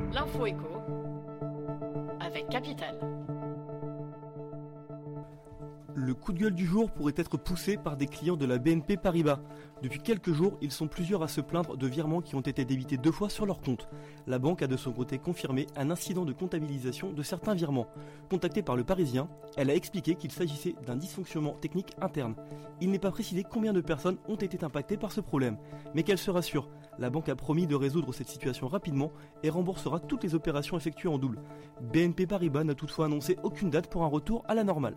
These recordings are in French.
L'info écho avec Capital. Le coup de gueule du jour pourrait être poussé par des clients de la BNP Paribas. Depuis quelques jours, ils sont plusieurs à se plaindre de virements qui ont été débités 2 fois sur leur compte. La banque a de son côté confirmé un incident de comptabilisation de certains virements. Contactée par le Parisien, elle a expliqué qu'il s'agissait d'un dysfonctionnement technique interne. Il n'est pas précisé combien de personnes ont été impactées par ce problème. Mais qu'elle se rassure, la banque a promis de résoudre cette situation rapidement et remboursera toutes les opérations effectuées en double. BNP Paribas n'a toutefois annoncé aucune date pour un retour à la normale.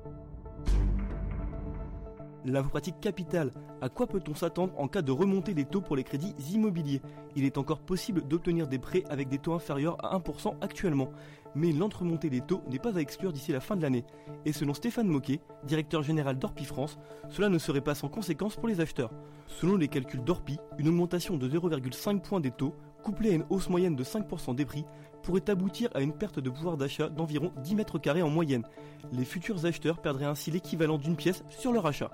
L'info pratique Capital. À quoi peut-on s'attendre en cas de remontée des taux pour les crédits immobiliers ? Il est encore possible d'obtenir des prêts avec des taux inférieurs à 1% actuellement. Mais l'entremontée des taux n'est pas à exclure d'ici la fin de l'année. Et selon Stéphane Moquet, directeur général d'Orpi France, cela ne serait pas sans conséquence pour les acheteurs. Selon les calculs d'Orpi, une augmentation de 0,5 points des taux, couplée à une hausse moyenne de 5% des prix, pourrait aboutir à une perte de pouvoir d'achat d'environ 10 mètres carrés en moyenne. Les futurs acheteurs perdraient ainsi l'équivalent d'une pièce sur leur achat.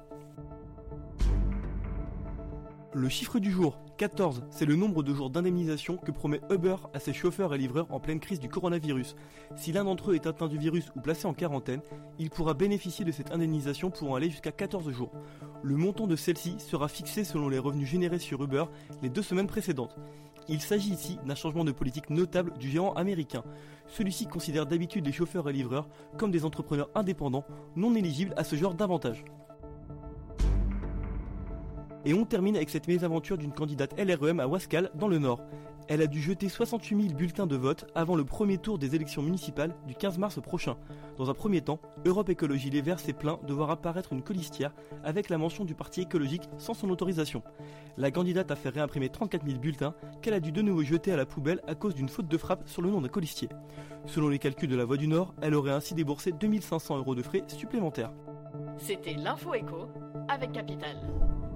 Le chiffre du jour, 14, c'est le nombre de jours d'indemnisation que promet Uber à ses chauffeurs et livreurs en pleine crise du coronavirus. Si l'un d'entre eux est atteint du virus ou placé en quarantaine, il pourra bénéficier de cette indemnisation pouvant aller jusqu'à 14 jours. Le montant de celle-ci sera fixé selon les revenus générés sur Uber les 2 semaines précédentes. Il s'agit ici d'un changement de politique notable du géant américain. Celui-ci considère d'habitude les chauffeurs et livreurs comme des entrepreneurs indépendants non éligibles à ce genre d'avantages. Et on termine avec cette mésaventure d'une candidate LREM à Ouascal, dans le Nord. Elle a dû jeter 68 000 bulletins de vote avant le premier tour des élections municipales du 15 mars prochain. Dans un premier temps, Europe Écologie Les Verts s'est plaint de voir apparaître une colistière avec la mention du parti écologique sans son autorisation. La candidate a fait réimprimer 34 000 bulletins qu'elle a dû de nouveau jeter à la poubelle à cause d'une faute de frappe sur le nom d'un colistier. Selon les calculs de la Voix du Nord, elle aurait ainsi déboursé 2 500 € de frais supplémentaires. C'était l'info écho avec Capital.